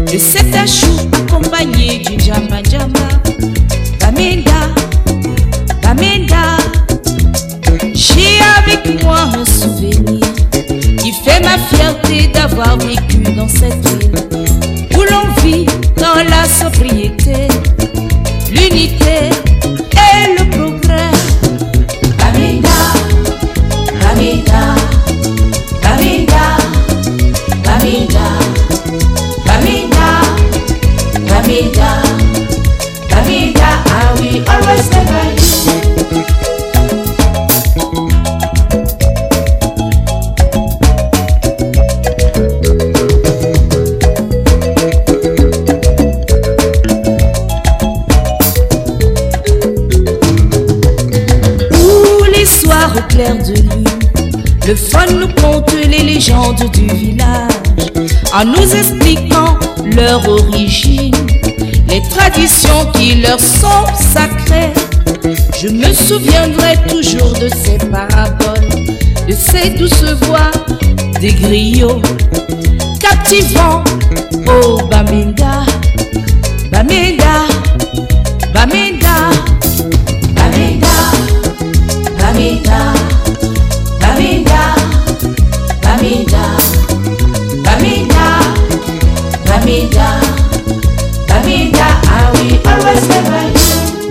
de cet achou accompagné d'une jamba jamba. Bamenda, Bamenda, j'ai avec moi un souvenir qui fait ma fierté d'avoir vécu dans cette ville où l'on vit dans la sobriété, l'unité et le progrès. Bamenda, Bamenda, Bamenda, Bamenda, Bamenda, Bamenda, Bamenda, I will always stand by you. Au clair de lune, le fun nous conte les légendes du village en nous expliquant leur origine, les traditions qui leur sont sacrées. Je me souviendrai toujours de ces paraboles, de ces douces voix des griots captivants. Oh Bamenda, Bamenda, Bamenda, Bamenda, Bamenda, Bamenda, Bamenda, Bamenda, Bamenda, Bamenda, I will always stand by you.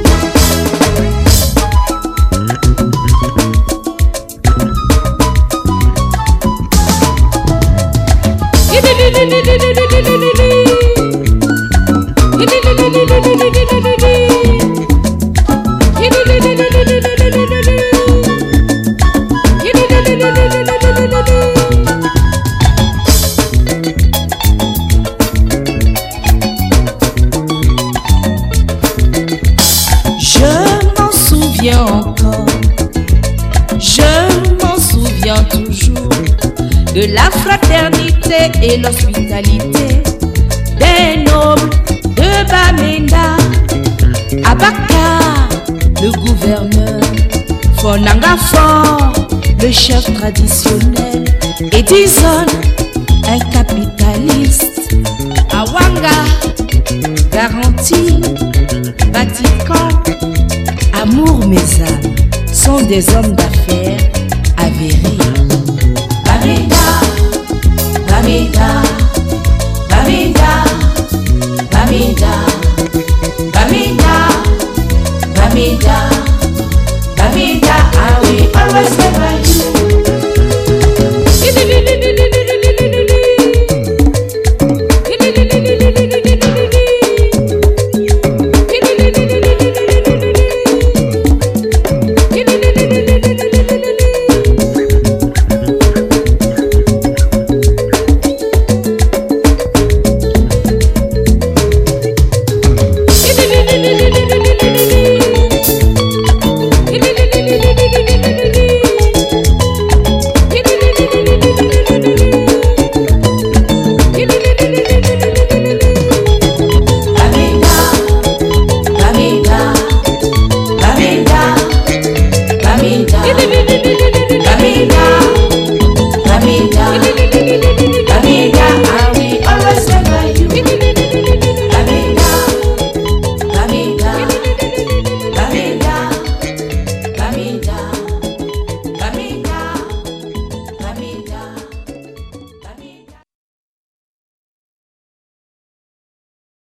Encore, je m'en souviens toujours de la fraternité et l'hospitalité des nobles de Bamenda. Abaka, le gouverneur, Fonanga Fort, le chef traditionnel, et Dizon, un capitaliste. Awanga, garantie, Vatican, Amour, mes âmes sont des hommes d'affaires avérés. Bamenda, Bamenda, Bamenda, Bamenda,